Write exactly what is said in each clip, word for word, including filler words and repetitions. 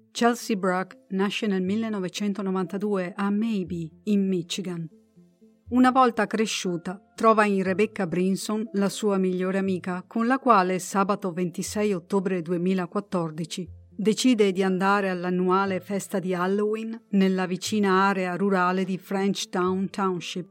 Chelsea Bruck nasce nel millenovecentonovantadue a Maybe, in Michigan. Una volta cresciuta, trova in Rebecca Brinson la sua migliore amica, con la quale sabato ventisei ottobre duemilaquattordici decide di andare all'annuale festa di Halloween nella vicina area rurale di Frenchtown Township.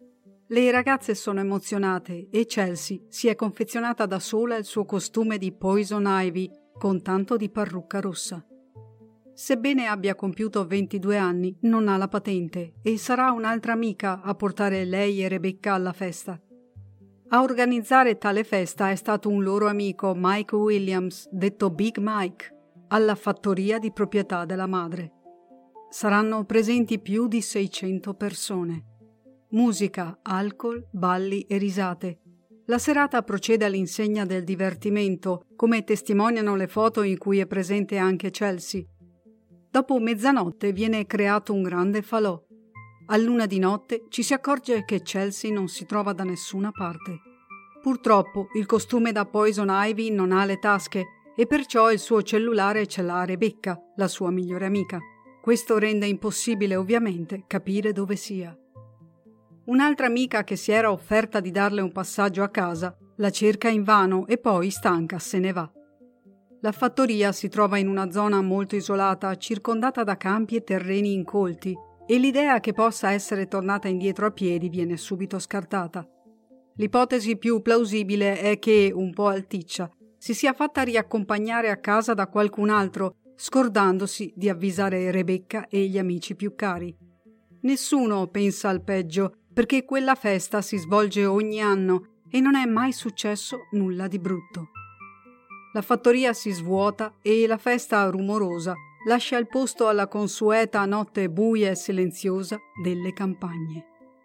Le ragazze sono emozionate e Chelsea si è confezionata da sola il suo costume di Poison Ivy con tanto di parrucca rossa. Sebbene abbia compiuto ventidue anni, non ha la patente e sarà un'altra amica a portare lei e Rebecca alla festa. A organizzare tale festa è stato un loro amico, Mike Williams, detto Big Mike, alla fattoria di proprietà della madre. Saranno presenti più di seicento persone. Musica, alcol, balli e risate. La serata procede all'insegna del divertimento, come testimoniano le foto in cui è presente anche Chelsea. Dopo mezzanotte viene creato un grande falò. A luna di notte ci si accorge che Chelsea non si trova da nessuna parte. Purtroppo il costume da Poison Ivy non ha le tasche e perciò il suo cellulare ce l'ha Rebecca, la sua migliore amica. Questo rende impossibile ovviamente capire dove sia. Un'altra amica che si era offerta di darle un passaggio a casa la cerca invano e poi, stanca, se ne va. La fattoria si trova in una zona molto isolata, circondata da campi e terreni incolti, e l'idea che possa essere tornata indietro a piedi viene subito scartata. L'ipotesi più plausibile è che, un po' alticcia, si sia fatta riaccompagnare a casa da qualcun altro, scordandosi di avvisare Rebecca e gli amici più cari. Nessuno pensa al peggio, perché quella festa si svolge ogni anno e non è mai successo nulla di brutto. La fattoria si svuota e la festa rumorosa lascia il posto alla consueta notte buia e silenziosa delle campagne.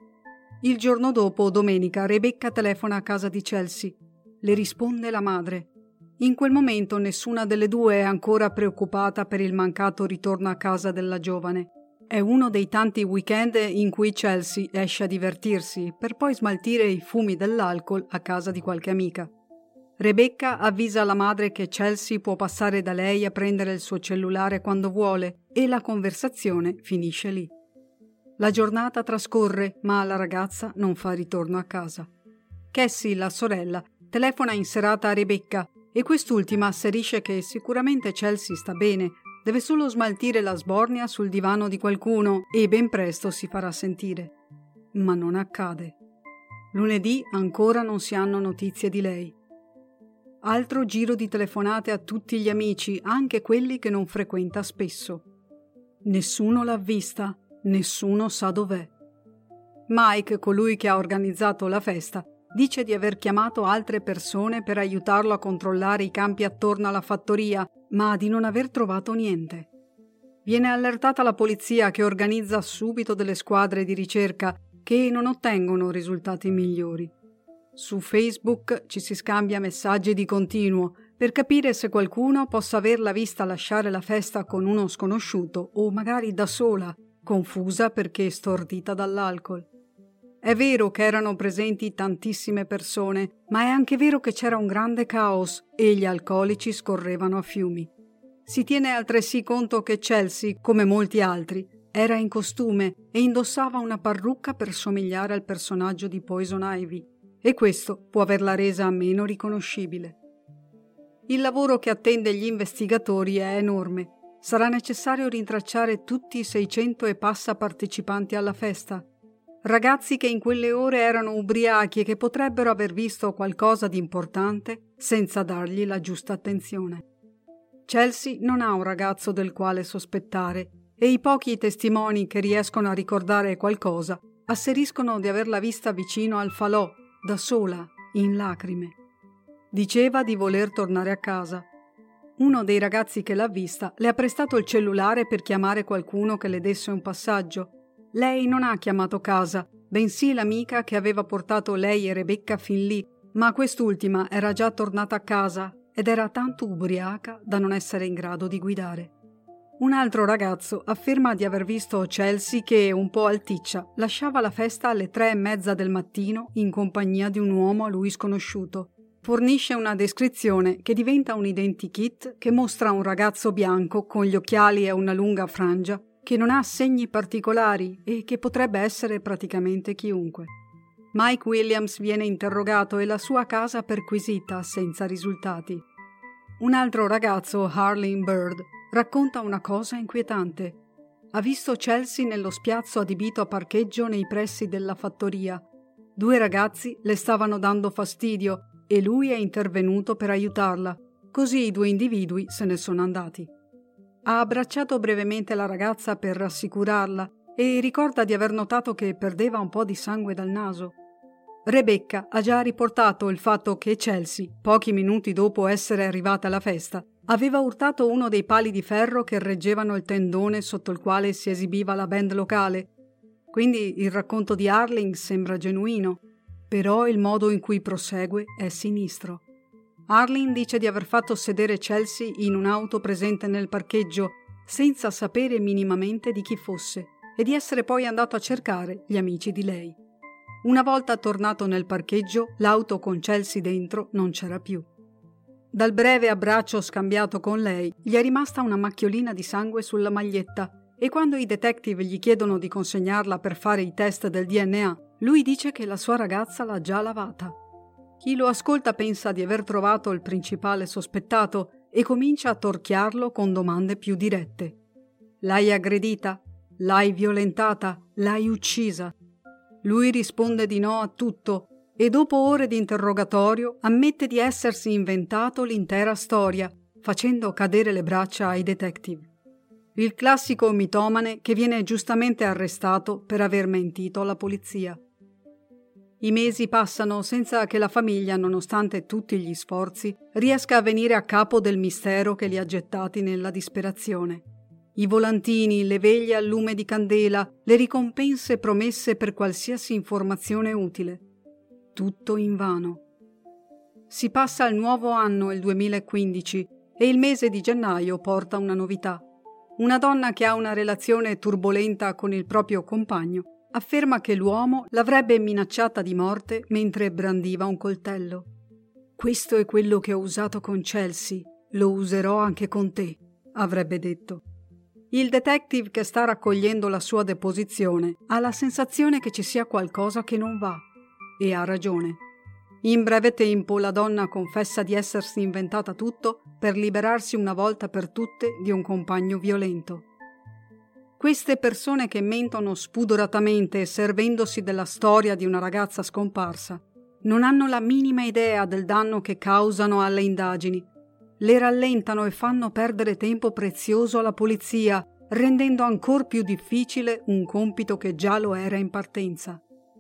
Il giorno dopo, domenica, Rebecca telefona a casa di Chelsea. Le risponde la madre. In quel momento nessuna delle due è ancora preoccupata per il mancato ritorno a casa della giovane. È uno dei tanti weekend in cui Chelsea esce a divertirsi per poi smaltire i fumi dell'alcol a casa di qualche amica. Rebecca avvisa la madre che Chelsea può passare da lei a prendere il suo cellulare quando vuole e la conversazione finisce lì. La giornata trascorre, ma la ragazza non fa ritorno a casa. Cassie, la sorella, telefona in serata a Rebecca e quest'ultima asserisce che sicuramente Chelsea sta bene, deve solo smaltire la sbornia sul divano di qualcuno e ben presto si farà sentire. Ma non accade. Lunedì ancora non si hanno notizie di lei. Altro giro di telefonate a tutti gli amici, anche quelli che non frequenta spesso. Nessuno l'ha vista, nessuno sa dov'è. Mike, colui che ha organizzato la festa, dice di aver chiamato altre persone per aiutarlo a controllare i campi attorno alla fattoria, ma di non aver trovato niente. Viene allertata la polizia che organizza subito delle squadre di ricerca che non ottengono risultati migliori. Su Facebook ci si scambia messaggi di continuo per capire se qualcuno possa averla vista lasciare la festa con uno sconosciuto o magari da sola, confusa perché stordita dall'alcol. È vero che erano presenti tantissime persone, ma è anche vero che c'era un grande caos e gli alcolici scorrevano a fiumi. Si tiene altresì conto che Chelsea, come molti altri, era in costume e indossava una parrucca per somigliare al personaggio di Poison Ivy, e questo può averla resa meno riconoscibile. Il lavoro che attende gli investigatori è enorme. Sarà necessario rintracciare tutti i seicento e passa partecipanti alla festa. Ragazzi che in quelle ore erano ubriachi e che potrebbero aver visto qualcosa di importante senza dargli la giusta attenzione. Chelsea non ha un ragazzo del quale sospettare e i pochi testimoni che riescono a ricordare qualcosa asseriscono di averla vista vicino al falò, da sola, in lacrime. Diceva di voler tornare a casa. Uno dei ragazzi che l'ha vista le ha prestato il cellulare per chiamare qualcuno che le desse un passaggio. Lei non ha chiamato casa, bensì l'amica che aveva portato lei e Rebecca fin lì, ma quest'ultima era già tornata a casa ed era tanto ubriaca da non essere in grado di guidare. Un altro ragazzo afferma di aver visto Chelsea che, un po' alticcia, lasciava la festa alle tre e mezza del mattino in compagnia di un uomo a lui sconosciuto. fornisce una descrizione che diventa un identikit che mostra un ragazzo bianco con gli occhiali e una lunga frangia che non ha segni particolari e che potrebbe essere praticamente chiunque. Mike Williams viene interrogato e la sua casa perquisita senza risultati. Un altro ragazzo, Harleen Bird, racconta una cosa inquietante. Ha visto Chelsea nello spiazzo adibito a parcheggio nei pressi della fattoria. Due ragazzi le stavano dando fastidio e lui è intervenuto per aiutarla, così i due individui se ne sono andati. Ha abbracciato brevemente la ragazza per rassicurarla e ricorda di aver notato che perdeva un po' di sangue dal naso. Rebecca ha già riportato il fatto che Chelsea, pochi minuti dopo essere arrivata alla festa, aveva urtato uno dei pali di ferro che reggevano il tendone sotto il quale si esibiva la band locale. Quindi il racconto di Harleen sembra genuino, però il modo in cui prosegue è sinistro. Harleen dice di aver fatto sedere Chelsea in un'auto presente nel parcheggio senza sapere minimamente di chi fosse e di essere poi andato a cercare gli amici di lei. Una volta tornato nel parcheggio, l'auto con Chelsea dentro non c'era più. Dal breve abbraccio scambiato con lei, gli è rimasta una macchiolina di sangue sulla maglietta e quando i detective gli chiedono di consegnarla per fare i test del D N A, lui dice che la sua ragazza l'ha già lavata. Chi lo ascolta pensa di aver trovato il principale sospettato e comincia a torchiarlo con domande più dirette. L'hai aggredita? L'hai violentata? L'hai uccisa? Lui risponde di no a tutto e dopo ore di interrogatorio ammette di essersi inventato l'intera storia, facendo cadere le braccia ai detective. Il classico mitomane che viene giustamente arrestato per aver mentito alla polizia. I mesi passano senza che la famiglia, nonostante tutti gli sforzi, riesca a venire a capo del mistero che li ha gettati nella disperazione. I volantini, le veglie al lume di candela, le ricompense promesse per qualsiasi informazione utile. Tutto invano. Si passa al nuovo anno, il duemilaquindici, e il mese di gennaio porta una novità. Una donna che ha una relazione turbolenta con il proprio compagno afferma che l'uomo l'avrebbe minacciata di morte mentre brandiva un coltello. «Questo è quello che ho usato con Chelsea, lo userò anche con te», avrebbe detto. Il detective che sta raccogliendo la sua deposizione ha la sensazione che ci sia qualcosa che non va, e ha ragione. In breve tempo la donna confessa di essersi inventata tutto per liberarsi una volta per tutte di un compagno violento. Queste persone che mentono spudoratamente servendosi della storia di una ragazza scomparsa non hanno la minima idea del danno che causano alle indagini. Le rallentano e fanno perdere tempo prezioso alla polizia, rendendo ancor più difficile un compito che già lo era in partenza.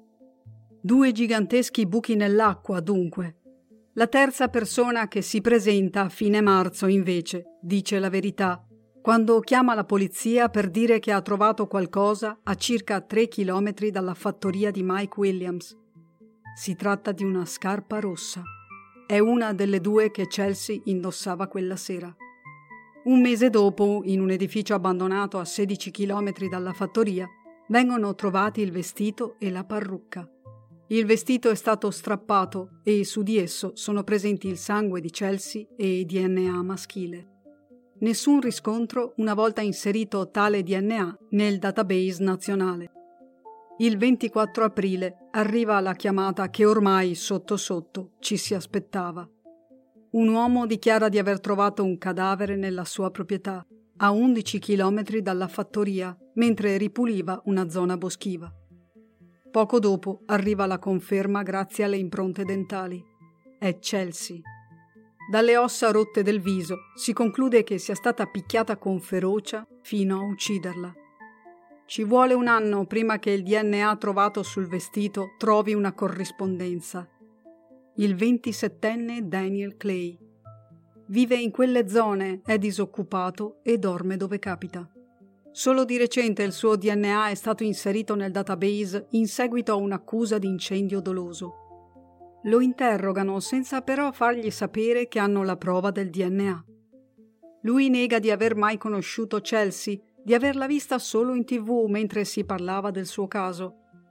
Due giganteschi buchi nell'acqua, dunque. La terza persona che si presenta a fine marzo, invece, dice la verità, quando chiama la polizia per dire che ha trovato qualcosa a circa tre chilometri dalla fattoria di Mike Williams. Si tratta di una scarpa rossa. È una delle due che Chelsea indossava quella sera. Un mese dopo, in un edificio abbandonato a sedici chilometri dalla fattoria, vengono trovati il vestito e la parrucca. Il vestito è stato strappato e su di esso sono presenti il sangue di Chelsea e il D N A maschile. Nessun riscontro una volta inserito tale D N A nel database nazionale. Il ventiquattro aprile arriva la chiamata che ormai sotto sotto ci si aspettava. Un uomo dichiara di aver trovato un cadavere nella sua proprietà, a undici chilometri dalla fattoria, mentre ripuliva una zona boschiva. Poco dopo arriva la conferma grazie alle impronte dentali. È Chelsea. Dalle ossa rotte del viso si conclude che sia stata picchiata con ferocia fino a ucciderla. Ci vuole un anno prima che il D N A trovato sul vestito trovi una corrispondenza. Il ventisettenne Daniel Clay. Vive in quelle zone, è disoccupato e dorme dove capita. Solo di recente il suo D N A è stato inserito nel database in seguito a un'accusa di incendio doloso. Lo interrogano senza però fargli sapere che hanno la prova del D N A. Lui nega di aver mai conosciuto Chelsea, di averla vista solo in tivù mentre si parlava del suo caso.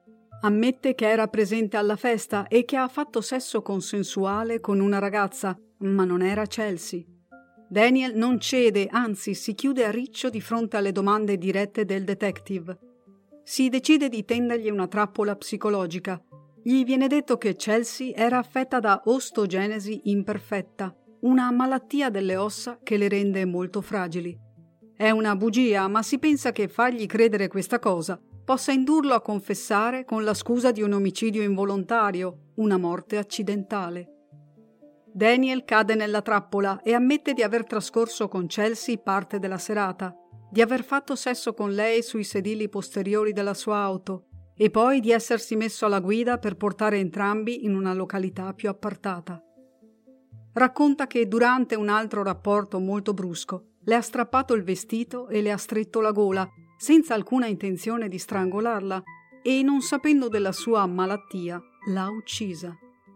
Ammette che era presente alla festa e che ha fatto sesso consensuale con una ragazza, ma non era Chelsea. Daniel non cede, anzi si chiude a riccio di fronte alle domande dirette del detective. Si decide di tendergli una trappola psicologica. Gli viene detto che Chelsea era affetta da osteogenesi imperfetta, una malattia delle ossa che le rende molto fragili. È una bugia, ma si pensa che fargli credere questa cosa possa indurlo a confessare con la scusa di un omicidio involontario, una morte accidentale. Daniel cade nella trappola e ammette di aver trascorso con Chelsea parte della serata, di aver fatto sesso con lei sui sedili posteriori della sua auto e poi di essersi messo alla guida per portare entrambi in una località più appartata. Racconta che durante un altro rapporto molto brusco le ha strappato il vestito e le ha stretto la gola, senza alcuna intenzione di strangolarla, e non sapendo della sua malattia l'ha uccisa.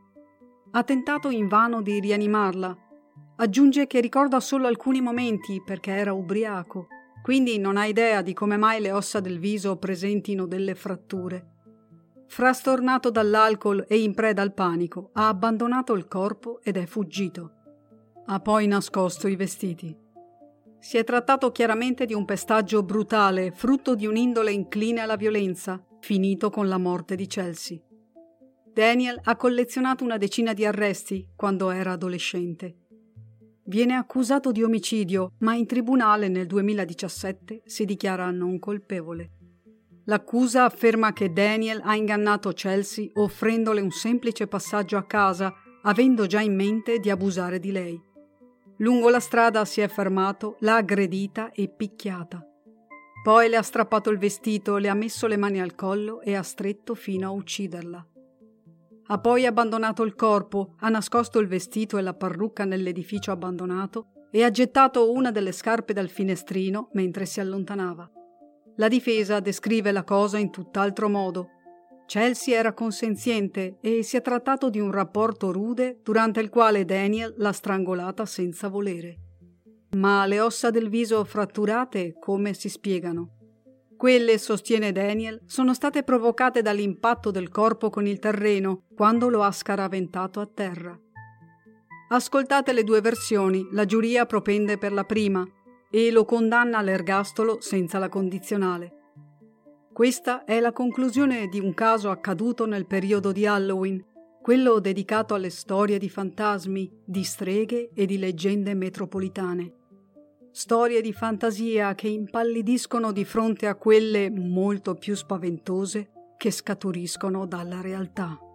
Ha tentato invano di rianimarla. Aggiunge che ricorda solo alcuni momenti perché era ubriaco, quindi non ha idea di come mai le ossa del viso presentino delle fratture. Frastornato dall'alcol e in preda al panico, ha abbandonato il corpo ed è fuggito. Ha poi nascosto i vestiti. Si è trattato chiaramente di un pestaggio brutale, frutto di un'indole incline alla violenza, finito con la morte di Chelsea. Daniel ha collezionato una decina di arresti quando era adolescente. Viene accusato di omicidio, ma in tribunale nel duemiladiciassette si dichiara non colpevole. L'accusa afferma che Daniel ha ingannato Chelsea offrendole un semplice passaggio a casa, avendo già in mente di abusare di lei. Lungo la strada si è fermato, l'ha aggredita e picchiata. Poi le ha strappato il vestito, le ha messo le mani al collo e ha stretto fino a ucciderla. Ha poi abbandonato il corpo, ha nascosto il vestito e la parrucca nell'edificio abbandonato e ha gettato una delle scarpe dal finestrino mentre si allontanava. La difesa descrive la cosa in tutt'altro modo. Chelsea era consenziente e si è trattato di un rapporto rude durante il quale Daniel l'ha strangolata senza volere. Ma le ossa del viso fratturate come si spiegano? Quelle, sostiene Daniel, sono state provocate dall'impatto del corpo con il terreno quando lo ha scaraventato a terra. Ascoltate le due versioni, la giuria propende per la prima e lo condanna all'ergastolo senza la condizionale. Questa è la conclusione di un caso accaduto nel periodo di Halloween, quello dedicato alle storie di fantasmi, di streghe e di leggende metropolitane. Storie di fantasia che impallidiscono di fronte a quelle molto più spaventose che scaturiscono dalla realtà.